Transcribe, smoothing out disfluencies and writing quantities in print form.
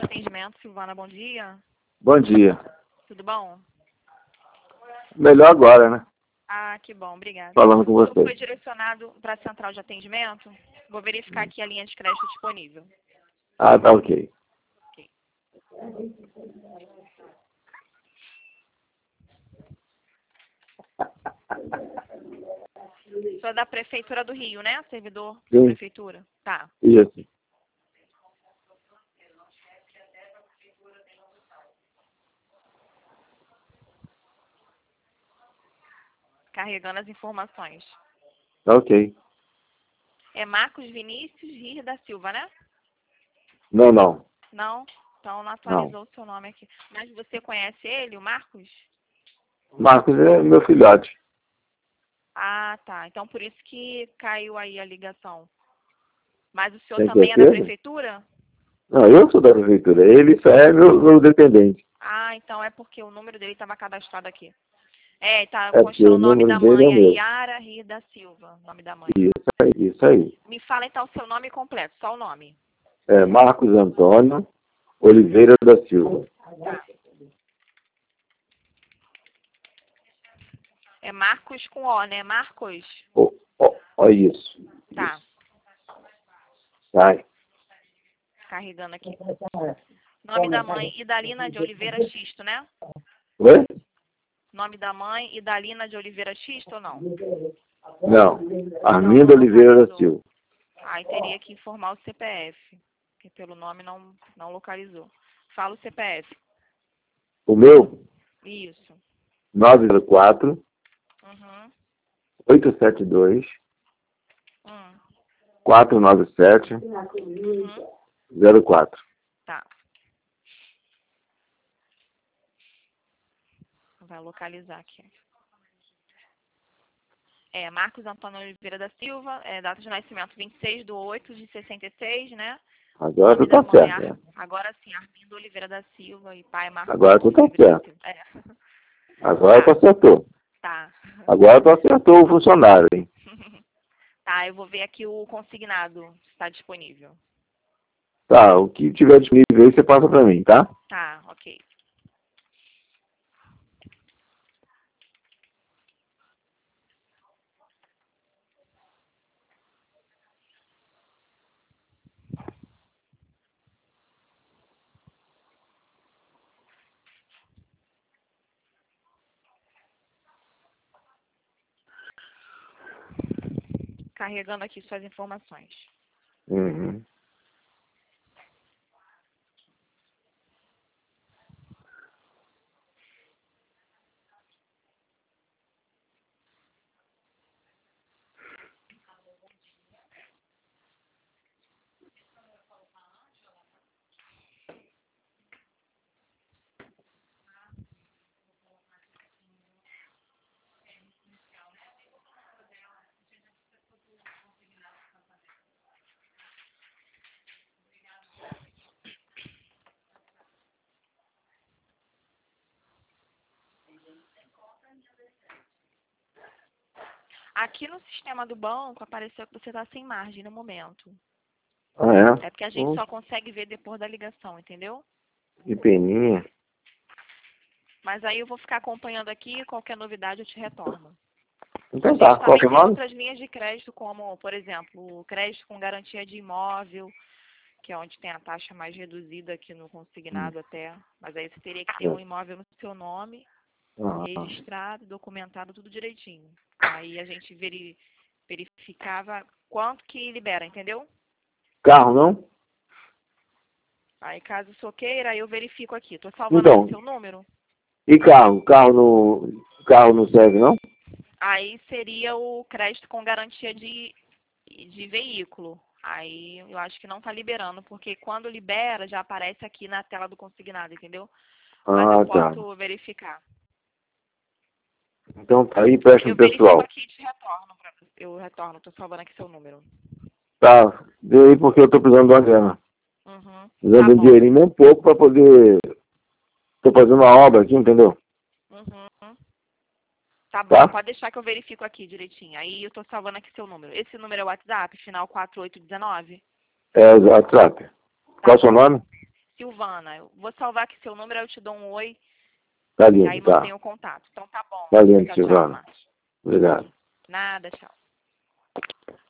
de atendimento, Silvana, bom dia. Bom dia. Tudo bom? Melhor agora, né? Ah, que bom, obrigada. Falando com Tudo você. foi direcionado para a central de atendimento. Vou verificar aqui a linha de crédito disponível. Ah, tá ok. Sou da Prefeitura do Rio, né? Servidor da Sim. Prefeitura. Tá. Isso. Carregando as informações. Tá ok. É Marcos Vinícius Rir da Silva, né? Não, não. Não? Então não Não. atualizou o seu nome aqui. Mas você conhece ele, o Marcos? Marcos é meu filhote. Ah, tá. Então por isso que caiu aí a ligação. Mas o senhor Tem também é da certeza? Prefeitura? Não, eu sou da prefeitura. Ele só é meu dependente. Ah, então é porque o número dele estava cadastrado aqui. É, tá É porque constando o o nome número da dele é mãe o aí, meu. Yara Rir da Silva, nome da mãe. Isso aí, isso aí. Me fala então o seu nome completo, só o nome. É Marcos Antônio Oliveira da Silva. Tá. É Marcos com O, né? Marcos? Ó, isso. Tá, Sai. carregando aqui. Nome da mãe, Idalina de Oliveira Xisto, né? Oi? Nome da mãe, Idalina de Oliveira Xisto ou não? Não. Armindo Oliveira da Silva. Aí teria que informar o CPF, que pelo nome não localizou. Fala o CPF. O meu? Isso. 904 Uhum. 872 Hum. 497 Uhum. 04. Tá. Vai localizar aqui. É Marcos Antônio Oliveira da Silva, data de nascimento 26/8/66, né? Agora tu Nome da tá mãe, certo, né? agora sim, Armindo Oliveira da Silva e pai Marcos Agora tu Antônio tá Oliveira da certo. Silva. É. Agora tu acertou. Tá. Agora tu acertou o funcionário, hein? Tá, eu vou ver aqui o consignado, se está disponível. Tá, o que tiver disponível aí você passa pra mim, tá? Tá, ok. Carregando aqui suas informações. Uhum. Aqui no sistema do banco apareceu que você está sem margem no momento. Ah, é? É porque a gente só consegue ver depois da ligação, entendeu? Que peninha. Mas aí eu vou ficar acompanhando aqui e qualquer novidade eu te retorno. A Então gente tá, qual também que é o tem nome? outras linhas de crédito, como, por exemplo, o crédito com garantia de imóvel, que é onde tem a taxa mais reduzida aqui no consignado até. Mas aí você teria que ter um imóvel no seu nome, Ah, registrado, documentado, tudo direitinho. Aí a gente verificava quanto que libera, entendeu? carro, não? Aí caso o senhor queira, aí eu verifico aqui. Tô salvando aqui Então, seu número. e carro? Carro não serve, não? Aí seria o crédito com garantia de veículo. Aí eu acho que não está liberando, porque quando libera já aparece aqui na tela do consignado, entendeu? Mas eu Ah, tá. posso verificar. Então tá aí, presta Eu pro verifico pessoal. aqui e te retorno. Eu retorno, tô salvando aqui seu número. Tá, vê aí porque eu tô precisando de uma grana. Uhum, Precisando tá de um bom. dinheirinho bem pouco pra poder... Tô fazendo uma obra aqui, entendeu? Uhum, tá bom, Tá? pode deixar que eu verifico aqui direitinho. Aí eu tô salvando aqui seu número. Esse número é o WhatsApp, final 4819? É o WhatsApp. Tá Qual é o seu bom. nome? Silvana. Silvana. Eu vou salvar aqui seu número, aí eu te dou um oi. Tá E aí lindo, tá. mantenho o contato. Então tá bom. Tá lindo, Tchau, tchau, Silvana. Márcio. Obrigado. Nada, tchau.